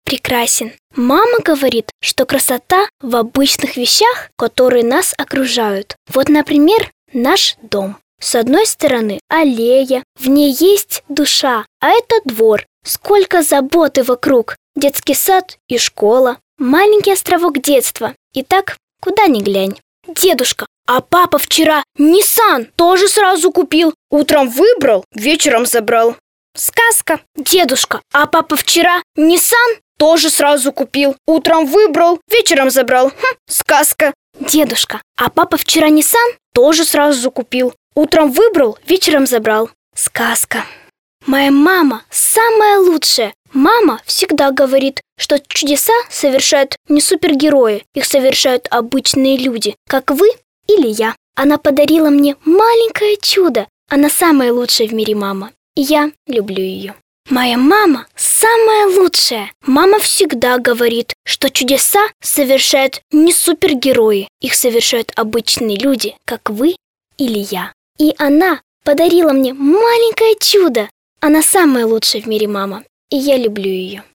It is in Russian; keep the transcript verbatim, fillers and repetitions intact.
прекрасен. Мама говорит, что красота в обычных вещах, которые нас окружают. Вот, например, наш дом. С одной стороны аллея, в ней есть душа, а это двор. Сколько заботы вокруг. Детский сад и школа. Маленький островок детства. И так, куда ни глянь. Дедушка, а папа вчера Nissan тоже сразу купил. Утром выбрал, вечером забрал. Сказка. Дедушка, а папа вчера Nissan тоже сразу купил. Утром выбрал, вечером забрал. Хм, сказка. Дедушка, а папа вчера Nissan тоже сразу купил. Утром выбрал, вечером забрал. Сказка. Моя мама самая лучшая. Мама всегда говорит, что чудеса совершают не супергерои, их совершают обычные люди, как вы или я. Она подарила мне маленькое чудо. Она самая лучшая в мире мама, и я люблю ее. Моя мама самая лучшая. Мама всегда говорит, что чудеса совершают не супергерои, их совершают обычные люди, как вы или я. И она подарила мне маленькое чудо. Она самая лучшая в мире мама, и я люблю ее.